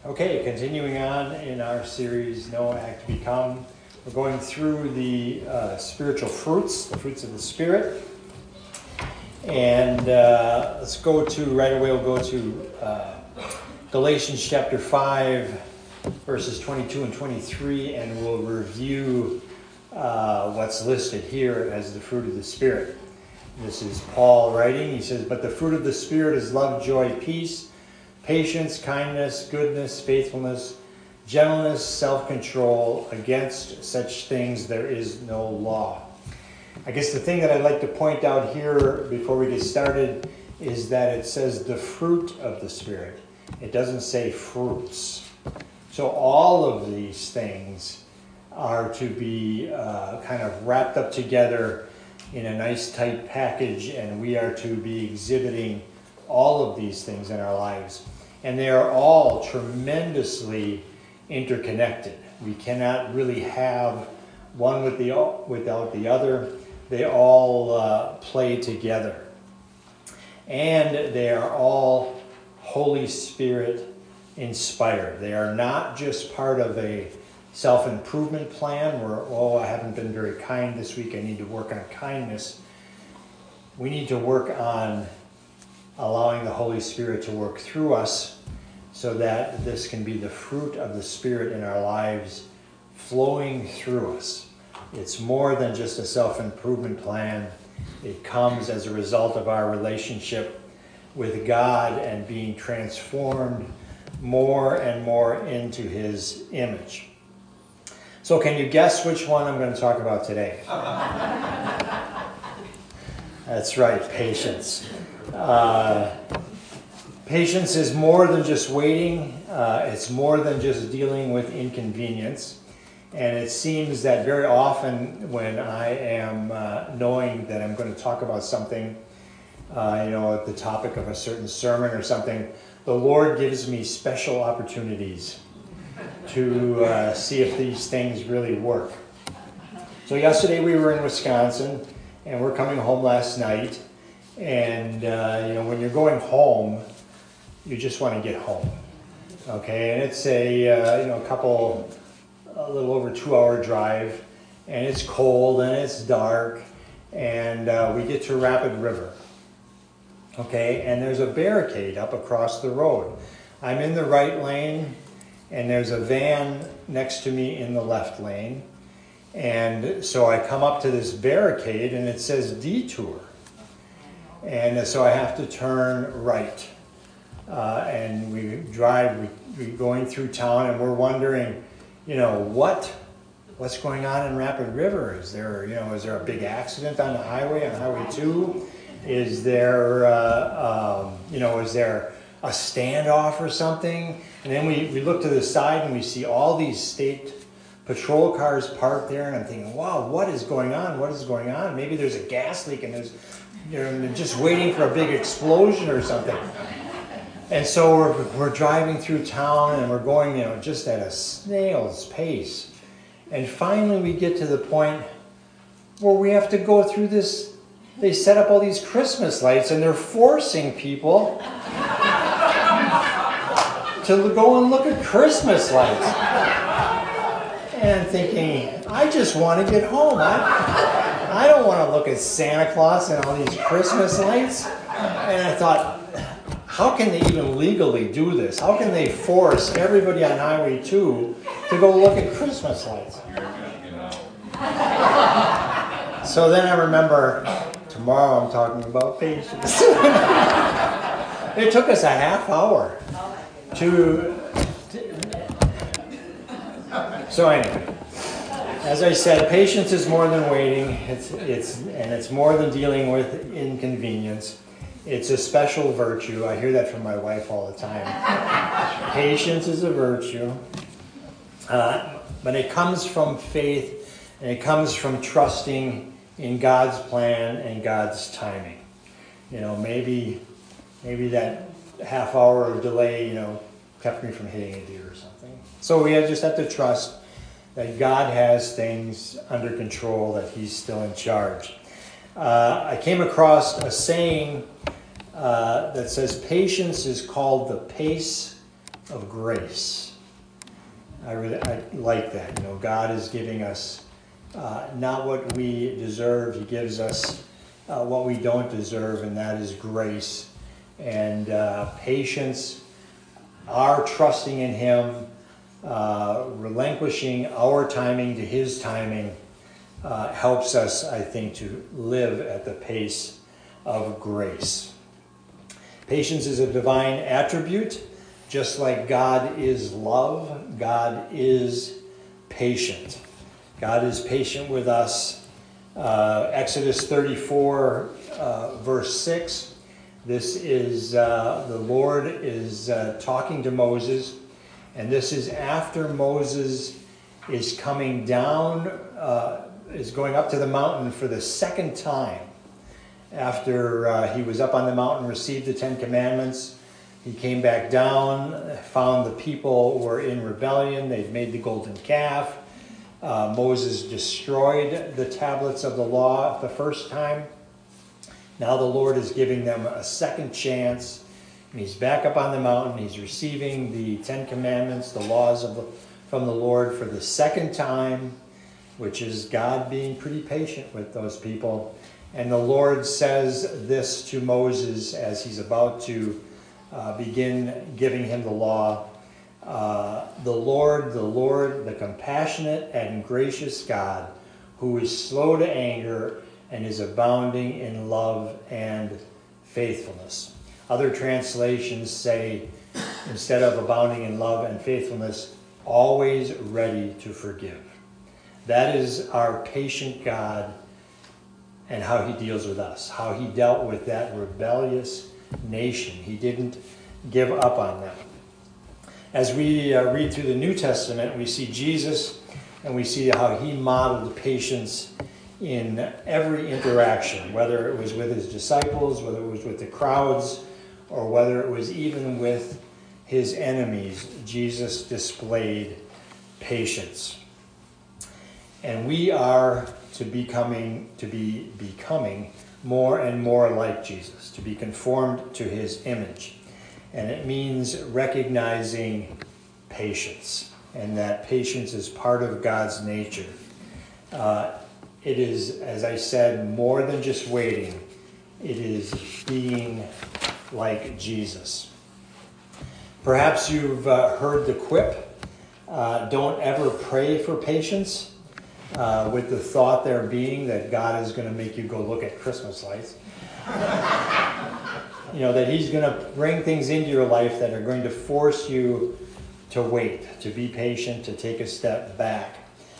Okay, continuing on in our series, Know, Act, Become. We're going through the spiritual fruits, the fruits of the Spirit. And let's go to, right away we'll go to Galatians chapter 5, verses 22 and 23, and we'll review what's listed here as the fruit of the Spirit. This is Paul writing. He says, "But the fruit of the Spirit is love, joy, peace, patience, kindness, goodness, faithfulness, gentleness, self-control. Against such things there is no law." I guess the thing that I'd like to point out here before we get started is that it says the fruit of the Spirit. It doesn't say fruits. So all of these things are to be kind of wrapped up together in a nice tight package, and we are to be exhibiting all of these things in our lives. And they are all tremendously interconnected. We cannot really have one without the other. They all play together. And they are all Holy Spirit inspired. They are not just part of a self-improvement plan where, I haven't been very kind this week, I need to work on kindness. We need to work on allowing the Holy Spirit to work through us so that this can be the fruit of the Spirit in our lives flowing through us. It's more than just a self-improvement plan. It comes as a result of our relationship with God and being transformed more and more into His image. So can you guess which one I'm going to talk about today? That's right, patience. Patience is more than just waiting. It's more than just dealing with inconvenience. And it seems that very often when I am knowing that I'm going to talk about something, at the topic of a certain sermon or something, the Lord gives me special opportunities to see if these things really work. So yesterday we were in Wisconsin, and we're coming home last night. And, when you're going home, you just want to get home. Okay, and it's a little over 2-hour drive, and it's cold, and it's dark, and we get to Rapid River. Okay, and there's a barricade up across the road. I'm in the right lane, and there's a van next to me in the left lane. And so I come up to this barricade, and it says detour. And so I have to turn right. And we drive, we're going through town, and we're wondering, what's going on in Rapid River? Is there a big accident on the highway, on Highway 2? Is there, is there a standoff or something? And then we look to the side and we see all these state patrol cars parked there, and I'm thinking, wow, what is going on? What is going on? Maybe there's a gas leak and they're just waiting for a big explosion or something. And so we're driving through town, and we're going, just at a snail's pace. And finally we get to the point where we have to go through this. They set up all these Christmas lights, and they're forcing people to go and look at Christmas lights. And I'm thinking, I just want to get home. I don't want to look at Santa Claus and all these Christmas lights. And I thought, how can they even legally do this? How can they force everybody on Highway 2 to go look at Christmas lights? So then I remember, tomorrow I'm talking about patience. It took us a half hour So anyway, as I said, patience is more than waiting. It's more than dealing with inconvenience. It's a special virtue. I hear that from my wife all the time. Patience is a virtue. But it comes from faith, and it comes from trusting in God's plan and God's timing. Maybe that half hour of delay, kept me from hitting a deer or something. So we just have to trust that God has things under control, that He's still in charge. I came across a saying that says patience is called the pace of grace. I like that. God is giving us not what we deserve. He gives us what we don't deserve, and that is grace. And patience, our trusting in Him, relinquishing our timing to His timing, helps us, I think, to live at the pace of grace. Patience is a divine attribute. Just like God is love, God is patient. God is patient with us. Exodus 34, verse 6. This is, the Lord is talking to Moses, and this is after Moses is coming down, is going up to the mountain for the second time. After he was up on the mountain, received the Ten Commandments, he came back down, found the people were in rebellion. They'd made the golden calf. Moses destroyed the tablets of the law the first time. Now the Lord is giving them a second chance. And he's back up on the mountain. He's receiving the Ten Commandments, the laws from the Lord for the second time, which is God being pretty patient with those people. And the Lord says this to Moses as he's about to begin giving him the law. The Lord, the compassionate and gracious God, who is slow to anger and is abounding in love and faithfulness. Other translations say, instead of abounding in love and faithfulness, always ready to forgive. That is our patient God and how He deals with us, how He dealt with that rebellious nation. He didn't give up on them. As we read through the New Testament, we see Jesus and we see how He modeled patience in every interaction, whether it was with His disciples, whether it was with the crowds, or whether it was even with His enemies. Jesus displayed patience. And we are to be becoming more and more like Jesus, to be conformed to His image. And it means recognizing patience, and that patience is part of God's nature. It is, as I said, more than just waiting. It is being like Jesus. Perhaps you've heard the quip, don't ever pray for patience, with the thought there being that God is going to make you go look at Christmas lights. That He's going to bring things into your life that are going to force you to wait, to be patient, to take a step back.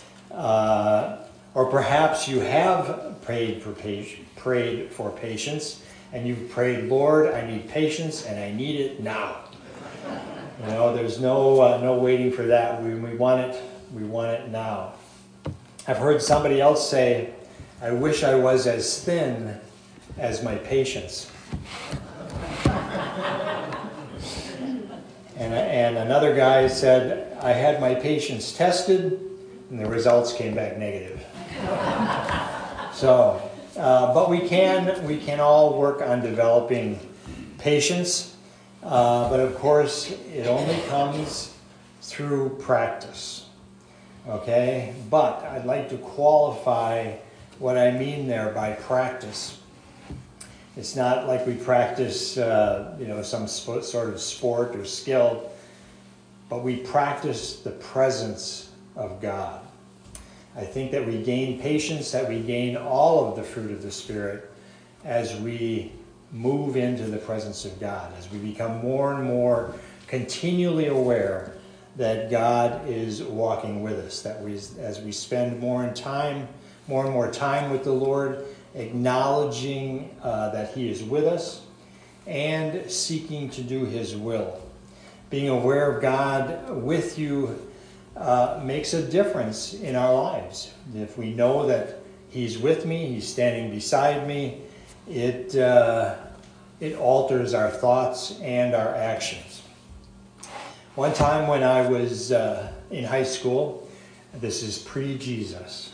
Or perhaps you have prayed for patience, and you've prayed, Lord, I need patience, and I need it now. There's no waiting for that. We want it now. I've heard somebody else say, I wish I was as thin as my patience. And another guy said, I had my patience tested, and the results came back negative. But we can all work on developing patience. But of course, it only comes through practice. Okay? But I'd like to qualify what I mean there by practice. It's not like we practice, some sort of sport or skill, but we practice the presence of God. I think that we gain patience, that we gain all of the fruit of the Spirit as we move into the presence of God, as we become more and more continually aware that God is walking with us, that as we spend more and more time with the Lord, acknowledging that He is with us and seeking to do His will. Being aware of God with you makes a difference in our lives. If we know that He's with me, He's standing beside me, it alters our thoughts and our actions. One time when I was in high school, this is pre-Jesus,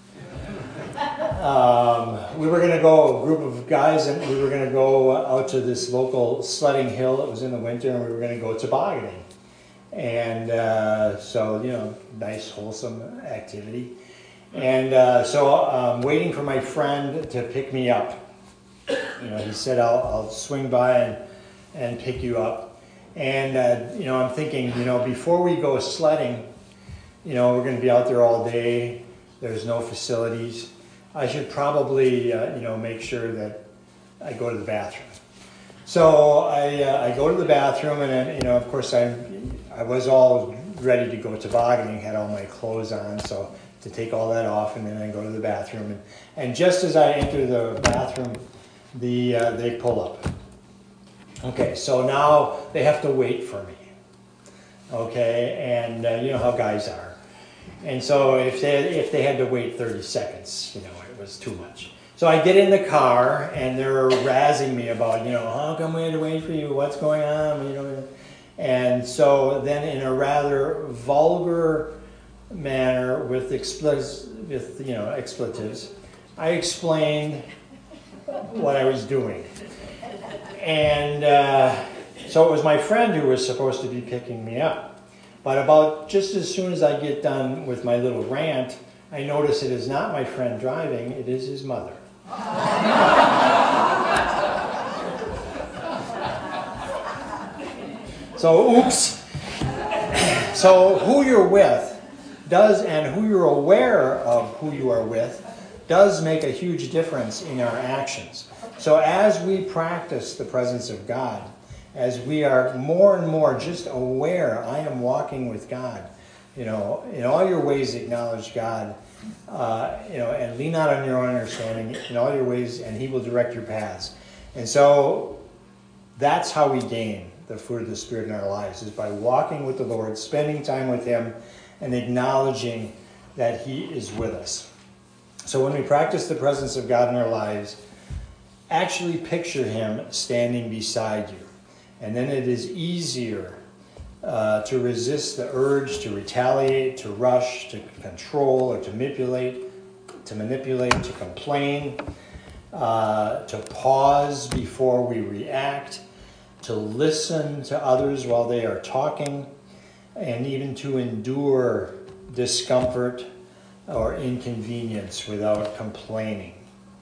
we were going to go, a group of guys, and we were going to go out to this local sledding hill. It was in the winter, and we were going to go tobogganing. And so, nice, wholesome activity. And so I'm waiting for my friend to pick me up. He said, I'll swing by and pick you up. And, I'm thinking, before we go sledding, we're going to be out there all day. There's no facilities. I should probably, make sure that I go to the bathroom. So I go to the bathroom, and of course I was all ready to go tobogganing, had all my clothes on, so to take all that off, and then I go to the bathroom. And just as I enter the bathroom, they pull up. Okay, so now they have to wait for me. Okay, and you know how guys are. And so if they had to wait 30 seconds, it was too much. So I get in the car, and they're razzing me about, how come we had to wait for you? What's going on? And so then in a rather vulgar manner with expletives, I explained what I was doing. And so it was my friend who was supposed to be picking me up. But about just as soon as I get done with my little rant, I notice it is not my friend driving, it is his mother. So, oops. So who you're with does, and who you're aware of who you are with, does make a huge difference in our actions. So as we practice the presence of God, as we are more and more just aware, I am walking with God, in all your ways acknowledge God, and lean not on your own understanding in all your ways, and He will direct your paths. And so that's how we gain the fruit of the Spirit in our lives, is by walking with the Lord, spending time with Him, and acknowledging that He is with us. So when we practice the presence of God in our lives, actually picture Him standing beside you. And then it is easier to resist the urge to retaliate, to rush, to control, or to manipulate, to complain, to pause before we react, to listen to others while they are talking, and even to endure discomfort or inconvenience without complaining.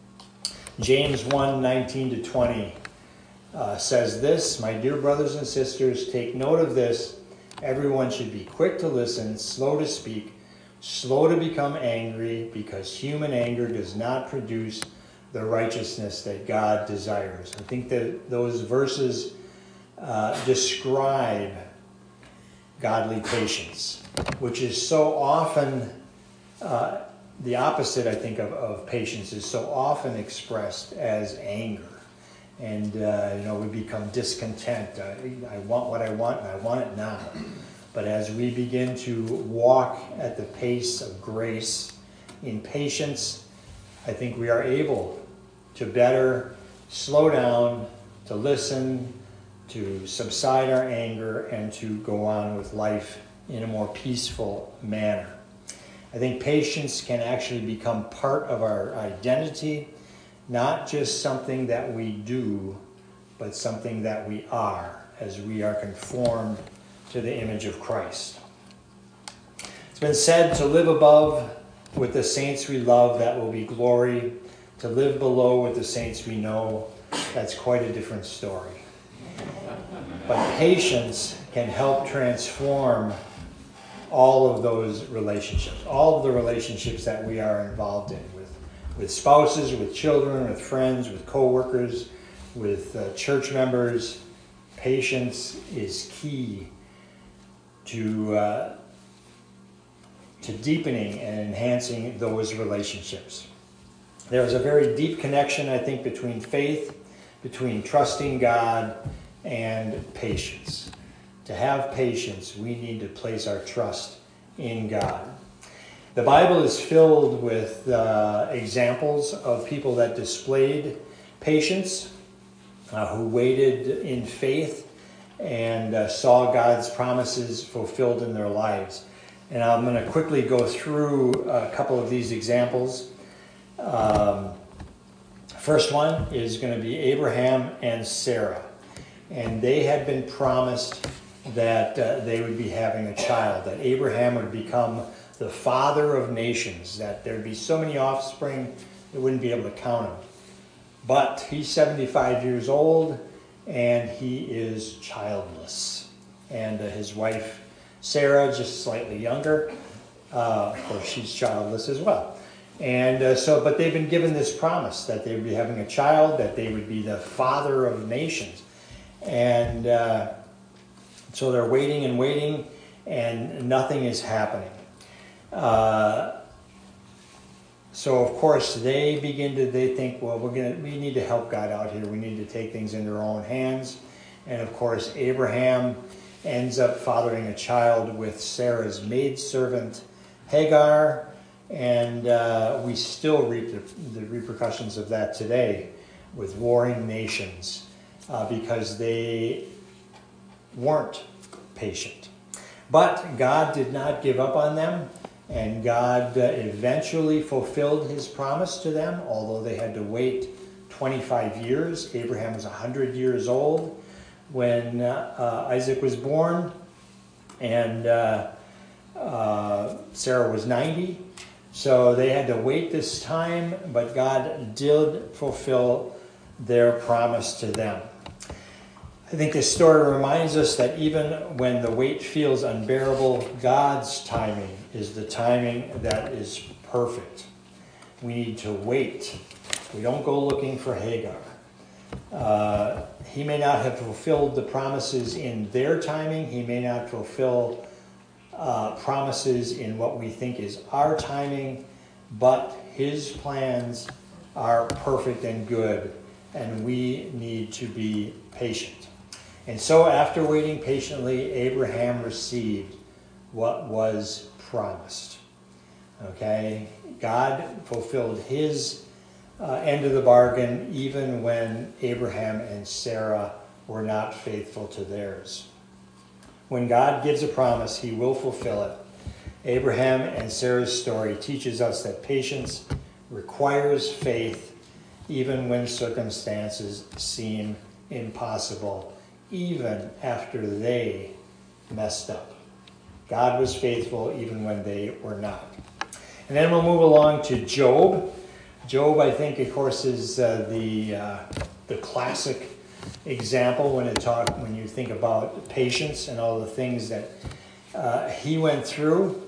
James 1:19-20 says this, "My dear brothers and sisters, take note of this. Everyone should be quick to listen, slow to speak, slow to become angry, because human anger does not produce the righteousness that God desires." I think that those verses describe godly patience, which is so often the opposite, I think, of patience is so often expressed as anger. And, we become discontent. I want what I want, and I want it now. But as we begin to walk at the pace of grace in patience, I think we are able to better slow down, to listen, to subside our anger, and to go on with life in a more peaceful manner. I think patience can actually become part of our identity, not just something that we do, but something that we are, as we are conformed to the image of Christ. It's been said, to live above with the saints we love, that will be glory. To live below with the saints we know, that's quite a different story. But patience can help transform all of those relationships, all of the relationships that we are involved in, with spouses, with children, with friends, with co-workers, with church members. Patience is key to deepening and enhancing those relationships. There is a very deep connection, I think, between faith, between trusting God, and patience. To have patience, we need to place our trust in God. The Bible is filled with examples of people that displayed patience, who waited in faith and saw God's promises fulfilled in their lives. And I'm going to quickly go through a couple of these examples. First one is going to be Abraham and Sarah. And they had been promised that they would be having a child, that Abraham would become the father of nations, that there'd be so many offspring they wouldn't be able to count them. But he's 75 years old, and he is childless. And his wife, Sarah, just slightly younger. Of course, she's childless as well. And but they've been given this promise that they would be having a child, that they would be the father of nations. And so they're waiting and waiting, and nothing is happening. So of course they think, well, we need to help God out here. We need to take things into our own hands. And of course Abraham ends up fathering a child with Sarah's maidservant Hagar, and we still reap the repercussions of that today with warring nations because they weren't patient. But God did not give up on them, and God eventually fulfilled his promise to them, although they had to wait 25 years. Abraham was 100 years old when Isaac was born, and Sarah was 90. So they had to wait this time, but God did fulfill their promise to them. I think this story reminds us that even when the wait feels unbearable, God's timing is the timing that is perfect. We need to wait. We don't go looking for Hagar. He may not have fulfilled the promises in their timing. He may not fulfill promises in what we think is our timing, but his plans are perfect and good, and we need to be patient. And so after waiting patiently, Abraham received what was promised. Okay? God fulfilled his end of the bargain even when Abraham and Sarah were not faithful to theirs. When God gives a promise, he will fulfill it. Abraham and Sarah's story teaches us that patience requires faith even when circumstances seem impossible, even after they messed up. God was faithful even when they were not. And then we'll move along to Job. Job, I think, of course, is the classic example when you think about patience and all the things that he went through.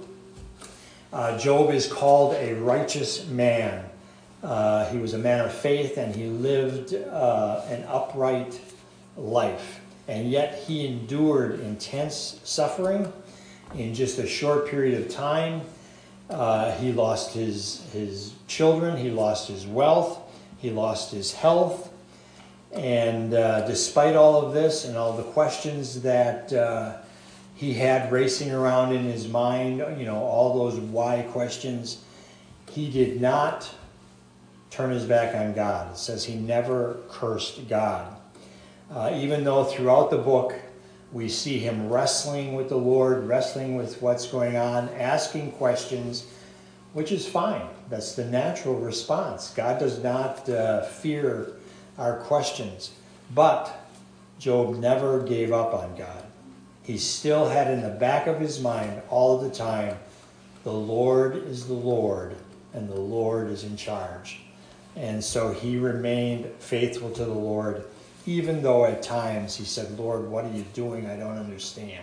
Job is called a righteous man. He was a man of faith, and he lived an upright life. And yet he endured intense suffering in just a short period of time. He lost his children, he lost his wealth, he lost his health. And despite all of this and all the questions that he had racing around in his mind, all those why questions, he did not turn his back on God. It says he never cursed God. Even though throughout the book we see him wrestling with the Lord, wrestling with what's going on, asking questions, which is fine. That's the natural response. God does not fear our questions. But Job never gave up on God. He still had in the back of his mind all the time, the Lord is the Lord, and the Lord is in charge. And so he remained faithful to the Lord, even though at times he said, Lord, what are you doing? I don't understand.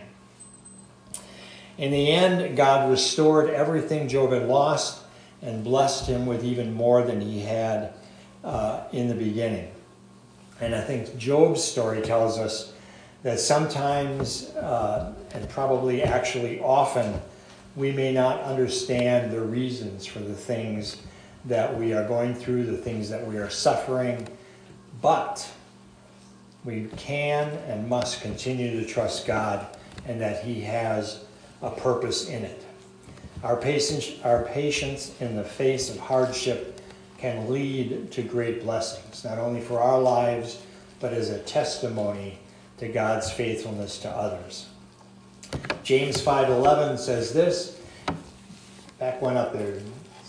In the end, God restored everything Job had lost and blessed him with even more than he had in the beginning. And I think Job's story tells us that sometimes, and probably actually often, we may not understand the reasons for the things that we are going through, the things that we are suffering, but we can and must continue to trust God and that he has a purpose in it. Our patience in the face of hardship can lead to great blessings, not only for our lives, but as a testimony to God's faithfulness to others. James 5:11 says this. Back one up there.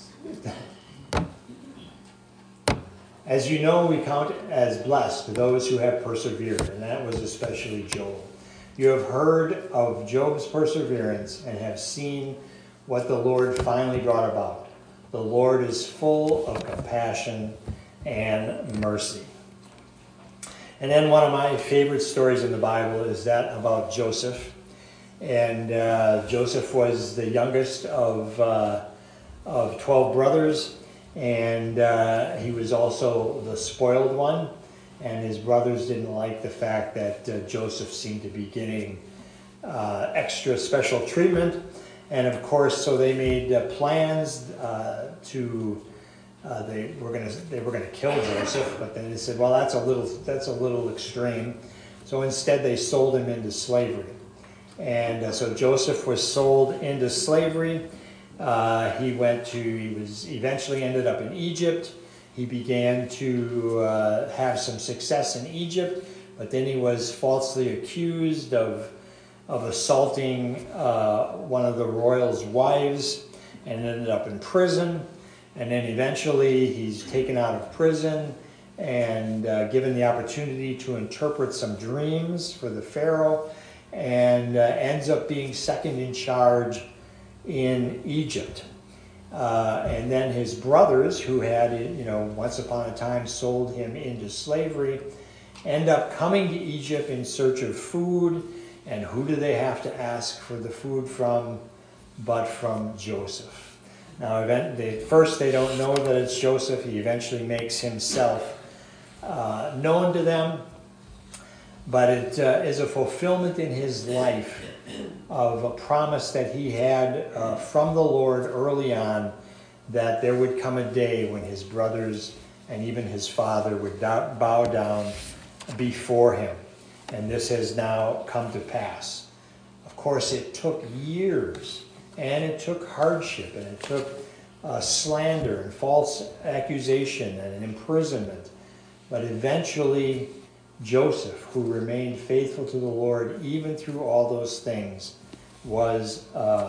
As you know, we count as blessed those who have persevered, and that was especially Job. You have heard of Job's perseverance and have seen what the Lord finally brought about. The Lord is full of compassion and mercy. And then one of my favorite stories in the Bible is that about Joseph. And Joseph was the youngest of 12 brothers, and he was also the spoiled one. And his brothers didn't like the fact that Joseph seemed to be getting extra special treatment. And of course, so they made plans they were going to kill Joseph, but then they said, well, that's a little extreme. So instead, they sold him into slavery. And so Joseph was sold into slavery. He eventually ended up in Egypt. He began to have some success in Egypt, but then he was falsely accused of assaulting one of the royal's wives and ended up in prison. And then eventually he's taken out of prison and given the opportunity to interpret some dreams for the Pharaoh, and ends up being second in charge in Egypt. And then his brothers, who had, once upon a time sold him into slavery, end up coming to Egypt in search of food. And who do they have to ask for the food from but from Joseph? Now, first they don't know that it's Joseph. He eventually makes himself known to them. But it is a fulfillment in his life of a promise that he had from the Lord early on, that there would come a day when his brothers and even his father would bow down before him. And this has now come to pass. Of course, it took years, and it took hardship, and it took slander and false accusation and an imprisonment. But eventually, Joseph, who remained faithful to the Lord even through all those things, was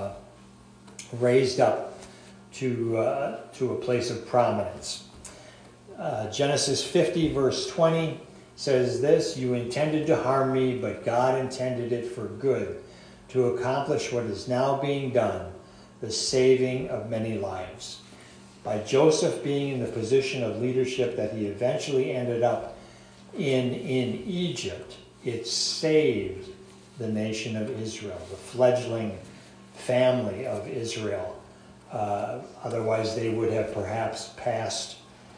raised up to a place of prominence. Genesis 50, verse 20 says this: "You intended to harm me, but God intended it for good, to accomplish what is now being done, the saving of many lives." By Joseph being in the position of leadership that he eventually ended up in Egypt, it saved the nation of Israel, the fledgling family of Israel. Otherwise, they would have perhaps passed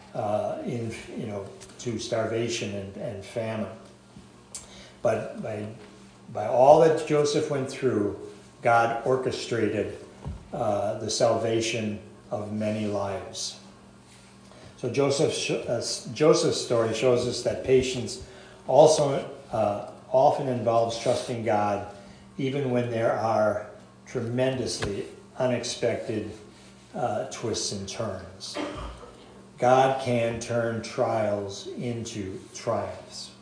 to starvation and famine. But by all that Joseph went through, God orchestrated the salvation of many lives. So Joseph's story shows us that patience also often involves trusting God, even when there are tremendously unexpected twists and turns. God can turn trials into triumphs.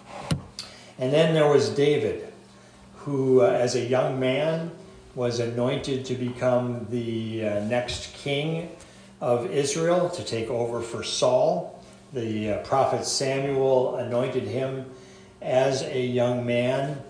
And then there was David, who as a young man was anointed to become the next king of Israel, to take over for Saul. The prophet Samuel anointed him as a young man.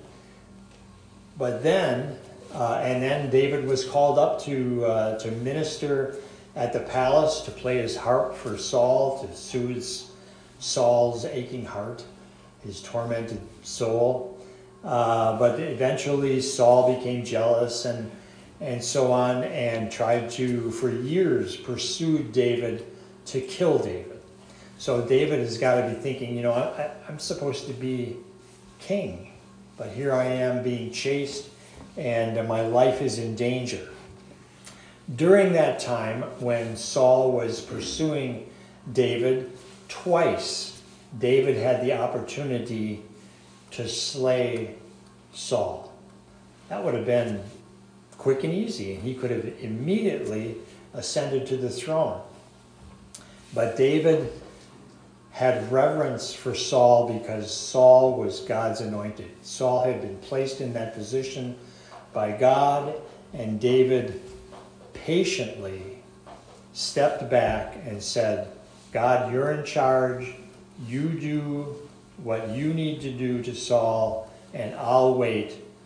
But then, David was called up to minister at the palace, to play his harp for Saul, to soothe Saul's aching heart, his tormented soul. But eventually Saul became jealous and so on, and tried to, for years, pursue David to kill David. So David has got to be thinking, I'm supposed to be king, but here I am being chased, and my life is in danger. During that time, when Saul was pursuing David, twice David had the opportunity to slay Saul. That would have been quick and easy, and he could have immediately ascended to the throne. But David had reverence for Saul because Saul was God's anointed. Saul had been placed in that position by God, and David patiently stepped back and said, God, you're in charge. You do what you need to do to Saul, and I'll wait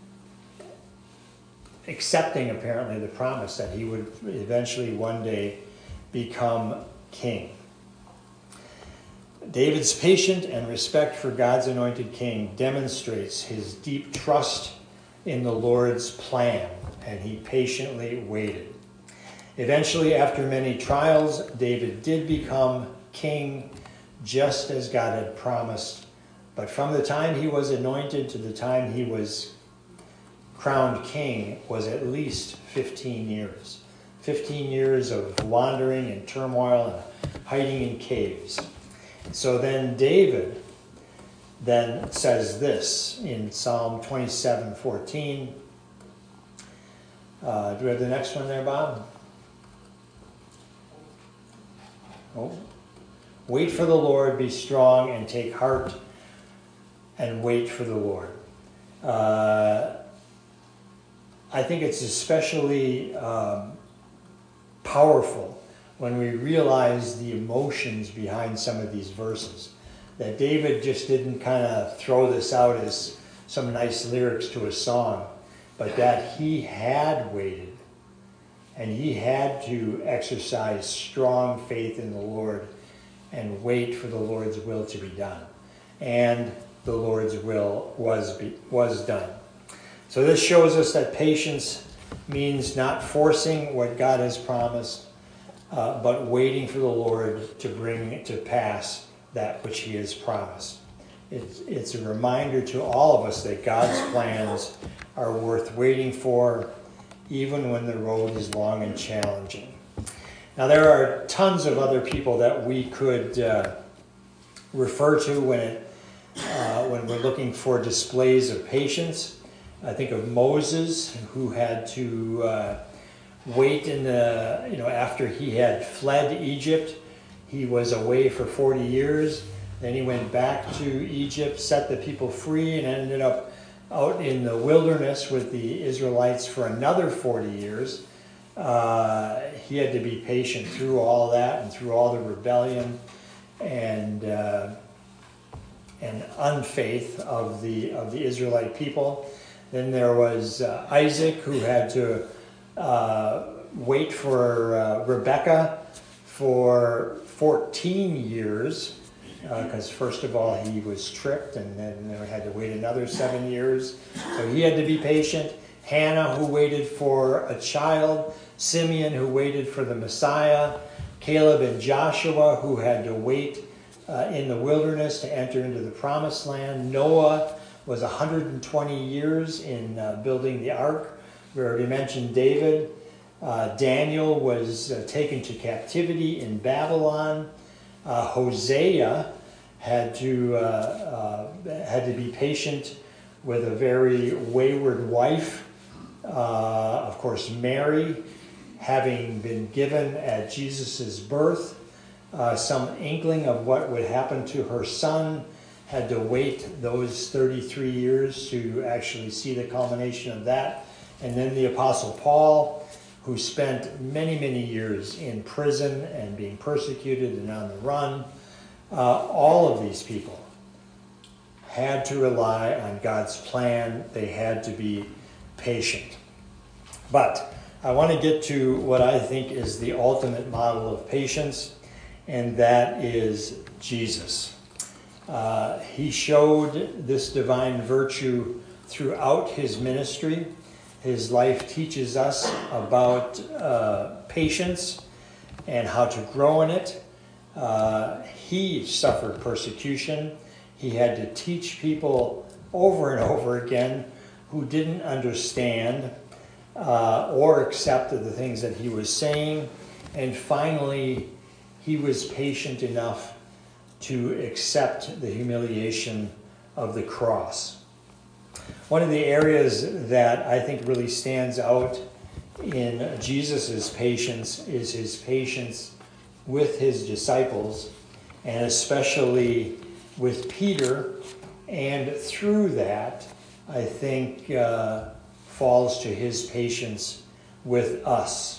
accepting apparently the promise that he would eventually one day become king. David's patience and respect for God's anointed king demonstrates his deep trust in the Lord's plan, and he patiently waited. Eventually, after many trials, David did become king just as God had promised. But from the time he was anointed to the time he was crowned king was at least 15 years. 15 years of wandering and turmoil and hiding in caves. So then David then says this in Psalm 27:14. Do we have the next one there, Bob? Oh. Wait for the Lord, be strong, and take heart, and wait for the Lord. I think it's especially powerful when we realize the emotions behind some of these verses. That David just didn't kind of throw this out as some nice lyrics to a song, but that he had waited and he had to exercise strong faith in the Lord and wait for the Lord's will to be done. And the Lord's will was done. So this shows us that patience means not forcing what God has promised, but waiting for the Lord to bring to pass that which he has promised. It's a reminder to all of us that God's plans are worth waiting for, even when the road is long and challenging. Now, there are tons of other people that we could refer to when we're looking for displays of patience. I think of Moses, who had to wait after he had fled Egypt. He was away for 40 years. Then he went back to Egypt, set the people free, and ended up out in the wilderness with the Israelites for another 40 years. He had to be patient through all that and through all the rebellion and unfaith of the Israelite people. Then there was Isaac, who had to wait for Rebekah for 14 years, because first of all he was tricked, and then they had to wait another 7 years. So he had to be patient. Hannah, who waited for a child. Simeon, who waited for the Messiah. Caleb and Joshua, who had to wait in the wilderness to enter into the promised land. Noah was 120 years in building the ark. We already mentioned David. Daniel was taken to captivity in Babylon. Hosea had to be patient with a very wayward wife. Of course, Mary, having been given at Jesus' birth some inkling of what would happen to her son, had to wait those 33 years to actually see the culmination of that. And then the Apostle Paul, who spent many, many years in prison and being persecuted and on the run. All of these people had to rely on God's plan. They had to be patient. But I want to get to what I think is the ultimate model of patience, and that is Jesus. He showed this divine virtue throughout his ministry. His life teaches us about patience and how to grow in it. He suffered persecution. He had to teach people over and over again who didn't understand or accept the things that he was saying. And finally, he was patient enough to accept the humiliation of the cross. One of the areas that I think really stands out in Jesus' patience is his patience with his disciples, and especially with Peter, and through that, I think, falls to his patience with us.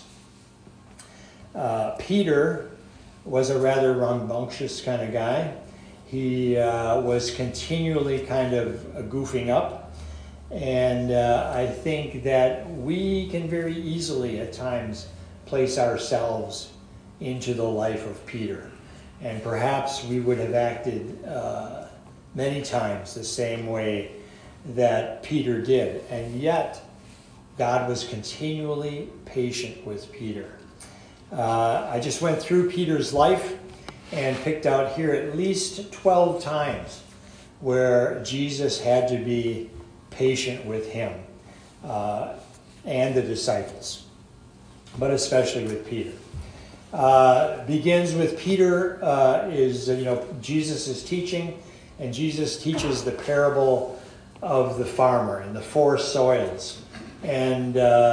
Peter was a rather rambunctious kind of guy. He was continually kind of goofing up. And I think that we can very easily at times place ourselves into the life of Peter. And perhaps we would have acted many times the same way that Peter did. And yet, God was continually patient with Peter. I just went through Peter's life and picked out here at least 12 times where Jesus had to be patient with him and the disciples, but especially with Peter. Begins with Peter, Jesus is teaching, and Jesus teaches the parable of the farmer and the four soils. And,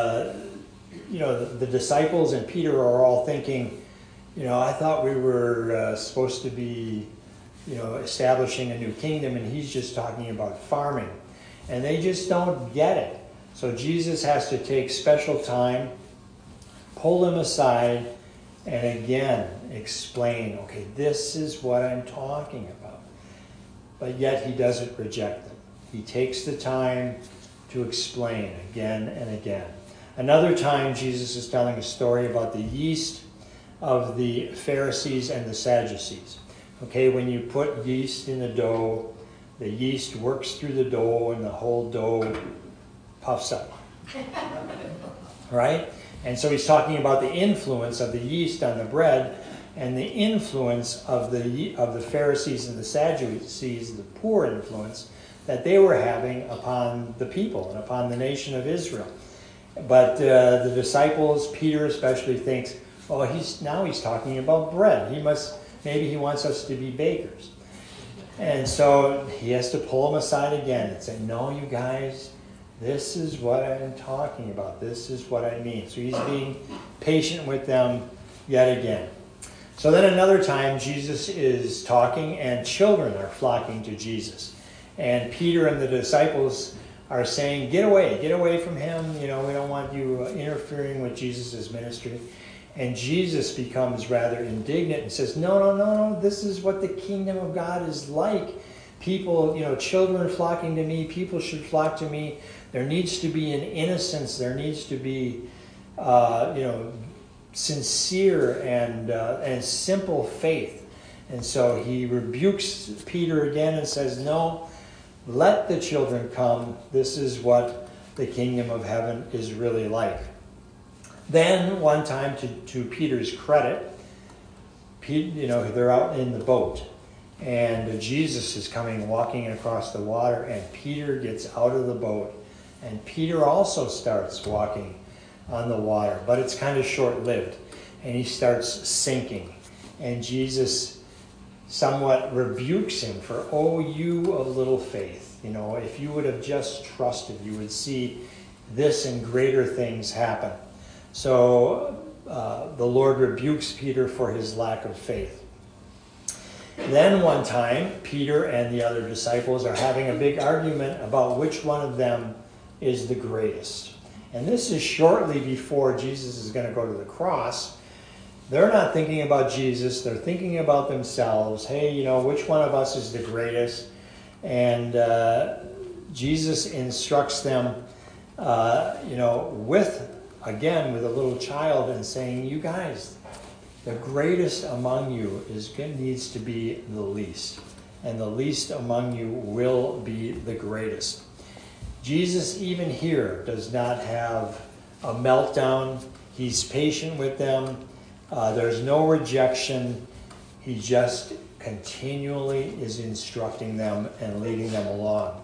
the disciples and Peter are all thinking, I thought we were supposed to be, establishing a new kingdom, and he's just talking about farming. And they just don't get it. So Jesus has to take special time, pull them aside, and again explain, okay, this is what I'm talking about. But yet he doesn't reject them. He takes the time to explain again and again. Another time, Jesus is telling a story about the yeast of the Pharisees and the Sadducees. Okay, when you put yeast in the dough, the yeast works through the dough and the whole dough puffs up. Right? And so he's talking about the influence of the yeast on the bread and the influence of the Pharisees and the Sadducees, the poor influence that they were having upon the people and upon the nation of Israel. But the disciples, Peter especially, thinks, he's talking about bread. Maybe he wants us to be bakers. And so he has to pull them aside again and say, no, you guys, this is what I'm talking about. This is what I mean. So he's being patient with them yet again. So then another time, Jesus is talking and children are flocking to Jesus. And Peter and the disciples are saying, get away from him. We don't want you interfering with Jesus' ministry. And Jesus becomes rather indignant and says, no, this is what the kingdom of God is like. People, children flocking to me, people should flock to me. There needs to be an innocence. There needs to be, sincere and simple faith. And so he rebukes Peter again and says, no, let the children come. This is what the kingdom of heaven is really like. Then one time, to Peter's credit, they're out in the boat, and Jesus is walking across the water, and Peter gets out of the boat, and Peter also starts walking on the water, but it's kind of short-lived, and he starts sinking, and Jesus somewhat rebukes him for, you of little faith. If you would have just trusted, you would see this and greater things happen. So the Lord rebukes Peter for his lack of faith. Then one time, Peter and the other disciples are having a big argument about which one of them is the greatest. And this is shortly before Jesus is going to go to the cross. They're not thinking about Jesus. They're thinking about themselves. Hey, which one of us is the greatest? And Jesus instructs them, with a little child and saying, you guys, the greatest among you needs to be the least. And the least among you will be the greatest. Jesus, even here, does not have a meltdown. He's patient with them. There's no rejection. He just continually is instructing them and leading them along.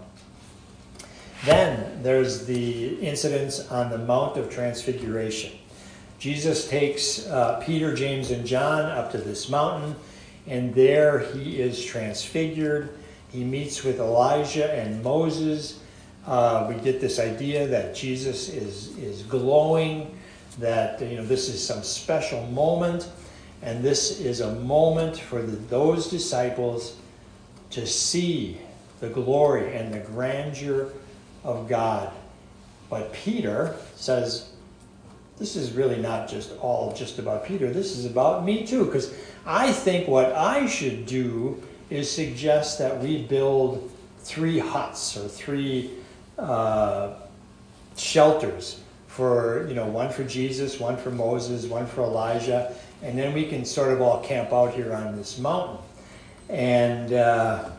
Then there's the incidents on the Mount of Transfiguration. Jesus takes Peter, James, and John up to this mountain, and there he is transfigured. He meets with Elijah and Moses. We get this idea that Jesus is glowing, that this is some special moment, and this is a moment for those disciples to see the glory and the grandeur of God. But Peter says, this is really not just about Peter. This is about me too, because I think what I should do is suggest that we build 3 huts or 3 shelters for, one for Jesus, one for Moses, one for Elijah, and then we can sort of all camp out here on this mountain. And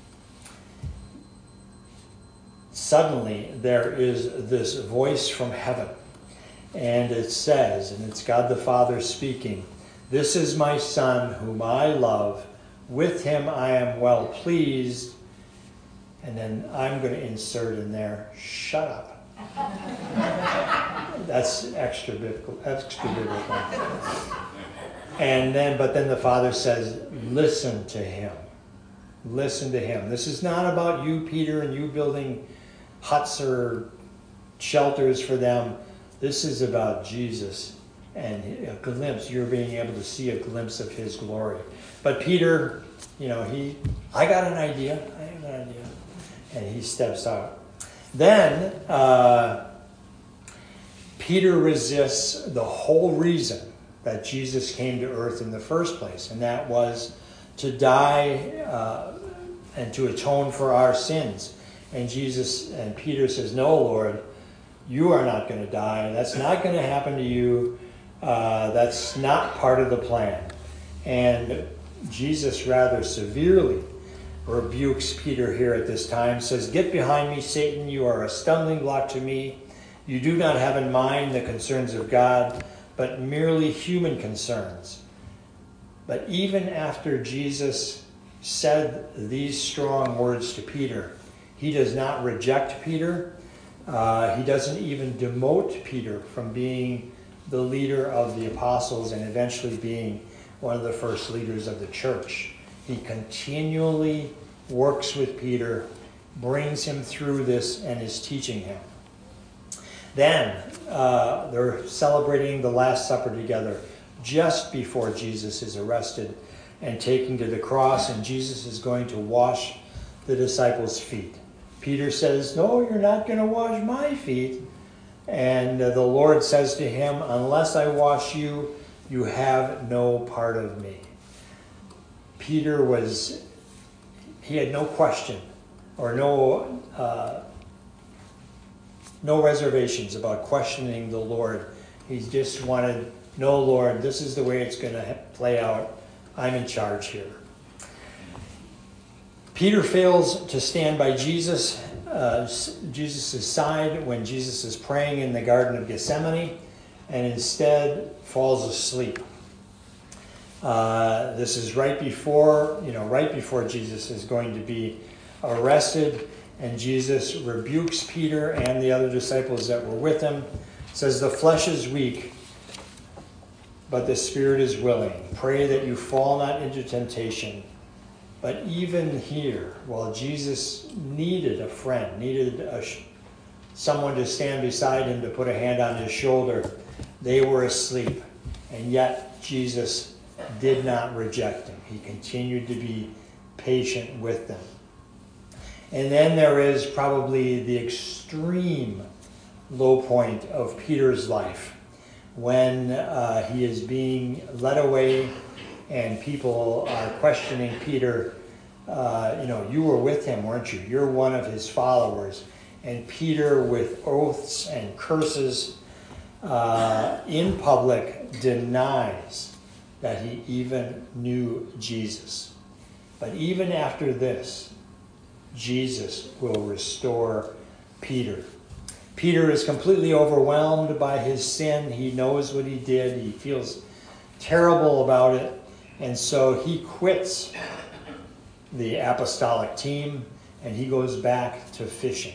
suddenly there is this voice from heaven, and it says, and it's God the Father speaking, "This is my Son whom I love. With him I am well pleased." And then I'm going to insert in there, "Shut up." That's extra biblical. But then the Father says, "Listen to him. Listen to him." This is not about you, Peter, and you building huts or shelters for them. This is about Jesus and a glimpse. You're being able to see a glimpse of his glory. But Peter, I got an idea. I have an idea. And he steps out. Then Peter resists the whole reason that Jesus came to earth in the first place, and that was to die and to atone for our sins. And Peter says, "No, Lord, you are not going to die. That's not going to happen to you. That's not part of the plan." And Jesus rather severely rebukes Peter here at this time, says, "Get behind me, Satan. You are a stumbling block to me. You do not have in mind the concerns of God, but merely human concerns." But even after Jesus said these strong words to Peter, he does not reject Peter. He doesn't even demote Peter from being the leader of the apostles and eventually being one of the first leaders of the church. He continually works with Peter, brings him through this, and is teaching him. Then they're celebrating the Last Supper together just before Jesus is arrested and taken to the cross, and Jesus is going to wash the disciples' feet. Peter says, "No, you're not going to wash my feet." And the Lord says to him, "Unless I wash you, you have no part of me." Peter he had no question or no reservations about questioning the Lord. He just wanted, "No, Lord, this is the way it's going to play out. I'm in charge here." Peter fails to stand by Jesus' side when Jesus is praying in the Garden of Gethsemane, and instead falls asleep. This is right before Jesus is going to be arrested, and Jesus rebukes Peter and the other disciples that were with him. Says, "The flesh is weak, but the spirit is willing. Pray that you fall not into temptation." But even here, while Jesus needed a friend, needed someone to stand beside him to put a hand on his shoulder, they were asleep. And yet Jesus did not reject them. He continued to be patient with them. And then there is probably the extreme low point of Peter's life when he is being led away and people are questioning Peter. You were with him, weren't you? You're one of his followers. And Peter, with oaths and curses in public, denies that he even knew Jesus. But even after this, Jesus will restore Peter. Peter is completely overwhelmed by his sin. He knows what he did. He feels terrible about it. And so he quits the apostolic team and he goes back to fishing.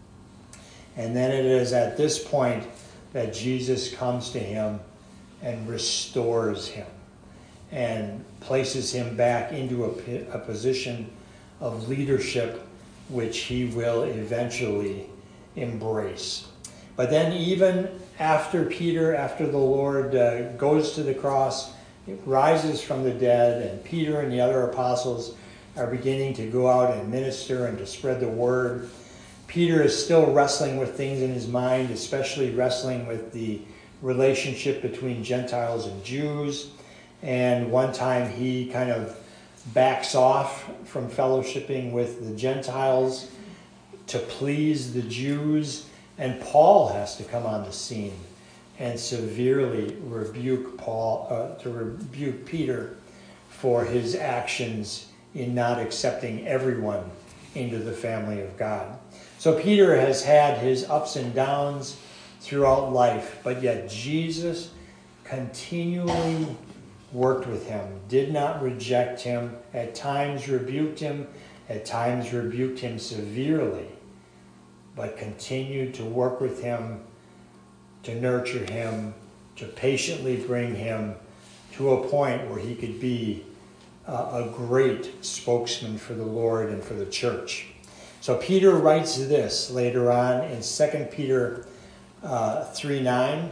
And then it is at this point that Jesus comes to him and restores him and places him back into a position of leadership which he will eventually embrace. But then even after the Lord goes to the cross, rises from the dead, and Peter and the other apostles are beginning to go out and minister and to spread the word, Peter is still wrestling with things in his mind, especially wrestling with the relationship between Gentiles and Jews. And one time he kind of backs off from fellowshipping with the Gentiles to please the Jews, and Paul has to come on the scene and severely rebuke Peter for his actions in not accepting everyone into the family of God. So Peter has had his ups and downs throughout life, but yet Jesus continually worked with him, did not reject him, at times rebuked him, at times rebuked him severely, but continued to work with him, to nurture him, to patiently bring him to a point where he could be a great spokesman for the Lord and for the church. So Peter writes this later on in 2 Peter 3:9.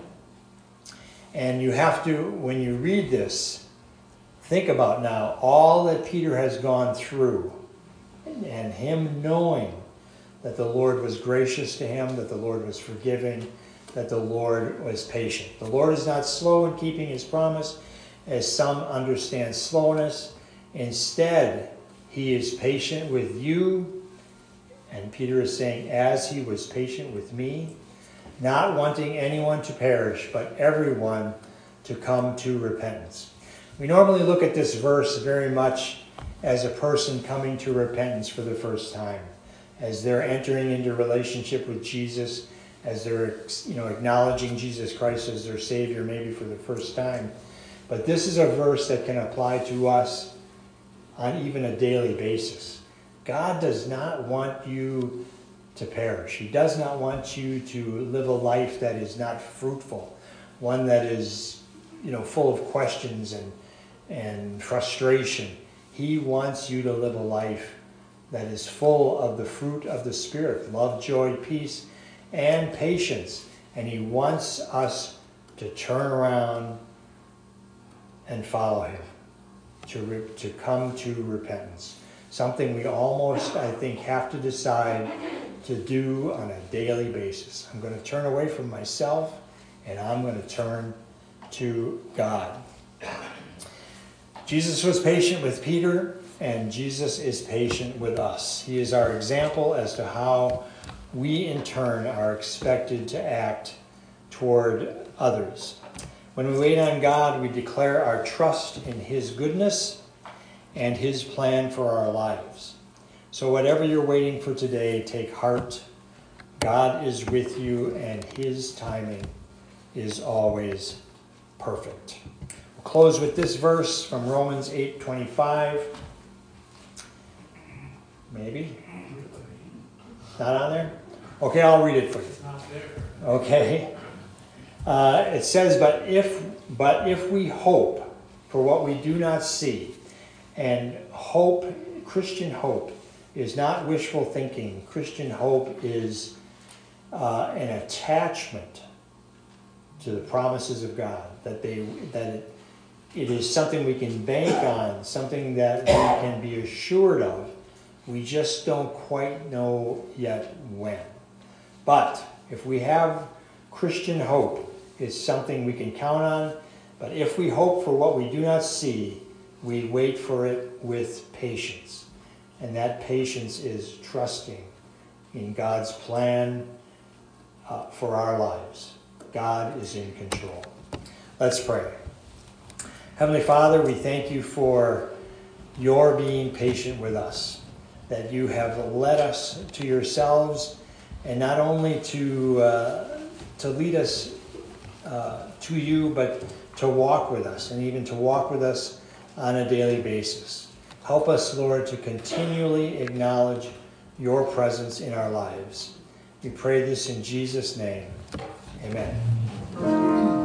And you have to, when you read this, think about now all that Peter has gone through and him knowing that the Lord was gracious to him, that the Lord was forgiving, that the Lord was patient. The Lord is not slow in keeping his promise, as some understand slowness. Instead, he is patient with you. And Peter is saying, as he was patient with me, not wanting anyone to perish, but everyone to come to repentance. We normally look at this verse very much as a person coming to repentance for the first time, as they're entering into relationship with Jesus, as they're acknowledging Jesus Christ as their Savior maybe for the first time. But this is a verse that can apply to us on even a daily basis. God does not want you to perish. He does not want you to live a life that is not fruitful, one that is, full of questions and frustration. He wants you to live a life that is full of the fruit of the Spirit, love, joy, peace, and patience. And he wants us to turn around and follow him, to come to repentance. Something we almost, I think, have to decide to do on a daily basis. I'm going to turn away from myself and I'm going to turn to God. Jesus was patient with Peter, and Jesus is patient with us. He is our example as to how we in turn are expected to act toward others. When we wait on God, we declare our trust in his goodness and his plan for our lives. So whatever you're waiting for today, take heart. God is with you, and his timing is always perfect. We'll close with this verse from Romans 8:25. Maybe? Not on there? Okay, I'll read it for you. Not there. Okay. It says, but if we hope for what we do not see, and hope, Christian hope, is not wishful thinking. Christian hope is an attachment to the promises of God, that it is something we can bank on, something that we can be assured of. We just don't quite know yet when. But if we have Christian hope, it's something we can count on. But if we hope for what we do not see, we wait for it with patience. And that patience is trusting in God's plan for our lives. God is in control. Let's pray. Heavenly Father, we thank you for your being patient with us, that you have led us to yourselves, and not only to lead us to you, but to walk with us, and even to walk with us on a daily basis. Help us, Lord, to continually acknowledge your presence in our lives. We pray this in Jesus' name. Amen.